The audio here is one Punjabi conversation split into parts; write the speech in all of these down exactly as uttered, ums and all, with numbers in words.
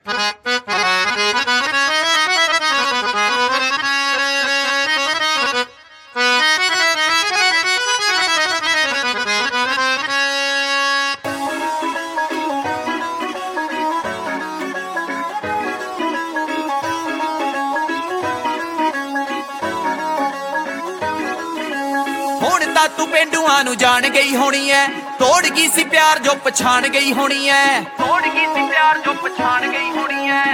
ਹੁਣ ਤਾਂ ਤੂੰ ਪਿੰਡੂਆਂ ਨੂੰ ਜਾਣ ਗਈ ਹੋਣੀ ਐ, ਤੋੜ ਗਈ ਸੀ ਪਿਆਰ ਜੋ ਪਛਾਣ ਗਈ ਹੋਣੀ ਐ, ਤੋੜ ਗਈ ਸੀ ਪਿਆਰ ਜੋ ਪਛਾਣ ਗਈ ਹੋਣੀ ਐ।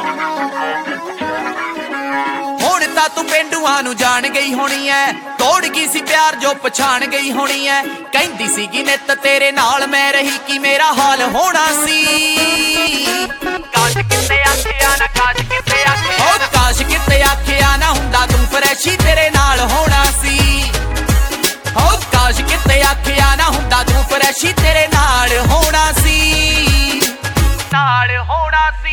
ਹੁਣ ਤਾਂ ਤੂੰ ਪਿੰਡੂਆਂ ਨੂੰ ਜਾਣ ਗਈ ਹੋਣੀ ਐ, ਤੋੜ ਗਈ ਸੀ ਪਿਆਰ ਜੋ ਪਛਾਣ ਗਈ ਹੋਣੀ ਐ। ਕਹਿੰਦੀ ਸੀਗੀ ਨਿੱਤ ਤੇਰੇ ਨਾਲ ਮੈਂ ਰਹੀ ਕਿ ਮੇਰਾ ਹਾਲ ਹੋਣਾ ਸੀ। ਕਾਸ਼ ਕਿਤੇ ਆਖਿਆ ਨਾ, ਕਾਸ਼ ਕਿਤੇ ਆਖਿਆ, ਓ ਕਾਸ਼ ਕਿਤੇ ਆਖਿਆ ਨਾ ਹੁੰਦਾ ਤੂੰ ਫਰੈਸ਼ੀ ਤੇਰੇ ਨਾਲ ਹੋਣਾ ਸੀ। ਹੋ ਕਾਸ਼ ਕਿਤੇ ਆਖਿਆ ਨਾ ਹੁੰਦਾ ਤੂੰ ਫਰੈਸ਼ੀ ਤੇਰੇ ਨਾਲ ਹੋਣਾ ਸੀ, ਨਾਲ ਹੋਣਾ ਸੀ।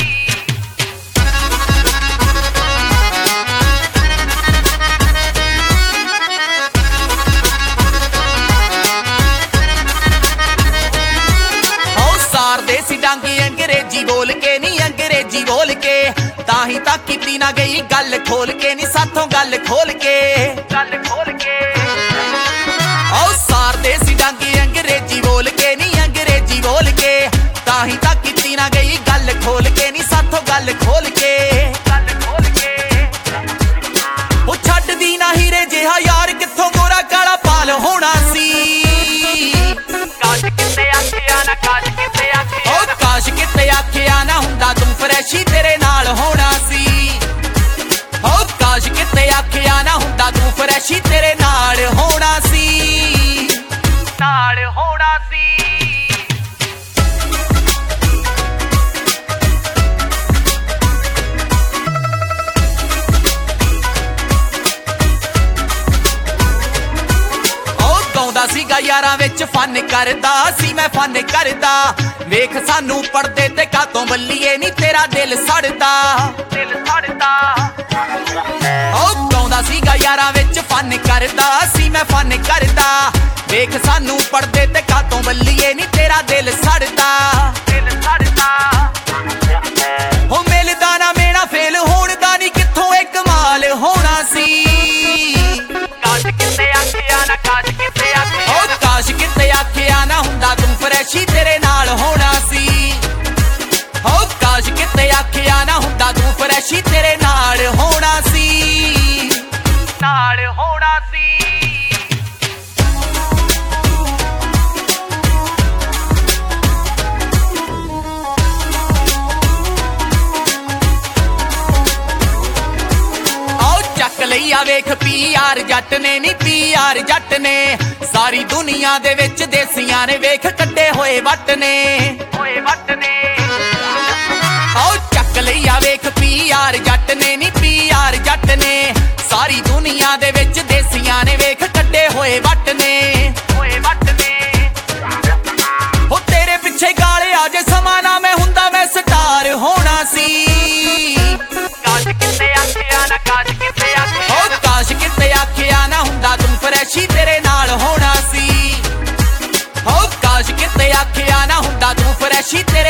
ਹੋ ਸਾਰਦੇ ਸੀ ਡਾਂਗੀ ਅੰਗਰੇਜ਼ੀ ਬੋਲ ਕੇ ਨੀ, ਅੰਗਰੇਜ਼ੀ ਬੋਲ ਕੇ ਤਾਂ ਹੀ ਤਾਂ ਕੀਤੀ ਨਾ ਗਈ ਗੱਲ ਖੋਲ ਕੇ ਨੀ, ਸਾਥੋਂ ਗੱਲ ਖੋਲ ਕੇ, ਗੱਲ ਖੋਲ ਕੇ। ਓ ਸਾਰਦੇ ਸੀ ਡਾਂਗੀ ਅੰਗਰੇਜ਼ੀ ਬੋਲ ਕੇ ਨੀ, ਅੰਗਰੇਜ਼ੀ ਬੋਲ ਕੇ ਤਾਂ ਹੀ ਤਾਂ ਕੀਤੀ ਨਾ ਗਈ ਗੱਲ ਖੋਲ ਕੇ ਨੀ, ਸਾਥੋਂ ਗੱਲ ਖੋਲ ਕੇ, ਗੱਲ ਖੋਲ ਕੇ। ਉਹ ਛੱਡਦੀ ਨਾ ਹੀਰੇ ਜਿਹਾ ਯਾਰ ਕਿੱਥੋਂ ਗੋਰਾ ਕਾਲਾ ਪਾਲ ਹੋਣਾ ਸੀ। ਕਾਸ਼ ਕਿਤੇ ਆਖਿਆ ਨਾ, ਕਾਸ਼ ਕਿਤੇ ਆਖਿਆ, ਓ ਕਾਸ਼ ਕਿਤੇ ਆਖਿਆ ਨਾ ਹੁੰਦਾ ਤੂੰ ਫਰੈਸ਼ੀ ਤੇਰੇ ਨਾਲ ਹੋਣਾ ਸੀ। ਓ ਕਾਸ਼ ਕਿਤੇ ਆਖਿਆ ਨਾ ਹੁੰਦਾ ਤੂੰ ਫਰੈਸ਼ੀ ਤੇਰੇ ਨਾਲ ਹੋਣਾ ਸੀ, ਨਾਲ ਹੋਣਾ ਸੀ। ਉਹ ਗਾਉਂਦਾ ਸੀਗਾ ਯਾਰਾਂ ਵਿੱਚ ਫਨ ਕਰਦਾ ਸੀ ਮੈਂ, ਫਨ ਕਰਦਾ ਵੇਖ ਸਾਨੂੰ ਪੜਦੇ ਤੇ ਕਾਤੋਂ ਬੱਲੀਏ ਨੀ ਤੇਰਾ ਦਿਲ ਸੜਦਾ, ਦਿਲ ਸੜਦਾ। ਉਹ ਗਾਉਂਦਾ ਸੀਗਾ ਯਾਰਾਂ ਵਿੱਚ ਫਨ ਕਰਦਾ ਸੀ ਮੈਂ, ਫਨ ਕਰਦਾ ਵੇਖ ਸਾਨੂੰ ਪੜਦੇ ਤੇ ਕਾਤੋਂ ਬੱਲੀਏ ਨੀ ਤੇਰਾ ਦਿਲ ਸੜਦਾ, ਦਿਲ ਸੜਦਾ। ਹੋ ਮਿਲਦਾ ਨਾ ਮੇਣਾ ਫੇਲ ਹੋਣ ਦਾ ਨੀ ਕਿੱਥੋਂ ਇਹ ਕਮਾਲ ਹੋਣਾ ਸੀ। ਕਾਸ਼ ਕਿਤੇ ਆਖਿਆ ਨਾ, ਕਾਸ਼ ਕਿਤੇ ਆਖਿਆ, ਓ ਕਾਸ਼ ਕਿਤੇ ਆਖਿਆ ਨਾ ਹੁੰਦਾ ਤੂੰ ਫਰੈਸ਼ੀ ਤੇਰੇ ਨਾਲ ਹੋਣਾ ਸੀ। ਓ ਕਾਸ਼ ਕਿਤੇ ਆਖਿਆ ਨਾ ਹੁੰਦਾ ਤੂੰ ਫਰੈਸ਼ੀ ਤੇਰੇ ਨਾਲ ਹੋਣਾ ਸੀ, ਨਾਲ ਹੋਣਾ ਸੀ। ਲਈਆ ਵੇਖ ਪੀ ਯਾਰ ਜੱਟ ਨੇ ਨੀ, ਪੀ ਯਾਰ ਜੱਟ ਨੇ ਸਾਰੀ ਦੁਨੀਆ ਦੇ ਵਿੱਚ ਦੇਸੀਆਂ ਨੇ ਵੇਖ ਕੱਢੇ ਹੋਏ ਵੱਟ ਨੇ, ਹੋਏ ਵੱਟ ਨੇ। ਆਓ ਚੱਕ ਲਈਆ ਵੇਖ ਪੀ ਯਾਰ ਜੱਟ ਨੇ ਨੀ, ਪੀ ਯਾਰ ਜੱਟ ਨੇ ਸਾਰੀ ਦੁਨੀਆ ਦੇ ਵਿੱਚ ਦੇਸੀਆਂ ਨੇ ਵੇਖ ਕੱਢੇ ਹੋਏ ਵੱਟ ਨੇ, ਹੋਏ ਵੱਟ ਨੇ। ਹੋ ਤੇਰੇ ਪਿੱਛੇ ਗਾਲੇ ਆ ਜੇ ਸਮਾਂ ਨਾ ਮੈਂ ਹੁੰਦਾ ਮੈਂ ਸਟਾਰ ਹੋਣਾ ਸੀ। ਕਾਸ਼ ਕਿਤੇ ਆਖਿਆ ਨਾ, ਕਾਸ਼ ਕਿਤੇ ਆਖਿਆ, ਓ ਕਾਸ਼ ਕਿਤੇ ਆਖਿਆ ਨਾ ਹੁੰਦਾ ਤੂੰ ਫਰੈਸ਼ੀ ਤੇਰੇ ਨਾਲ ਹੋਣਾ ਸੀ। ਓ ਕਾਸ਼ ਕਿਤੇ ਆਖਿਆ ਨਾ ਹੁੰਦਾ ਤੂੰ ਫਰੈਸ਼ੀ ਤੇਰੇ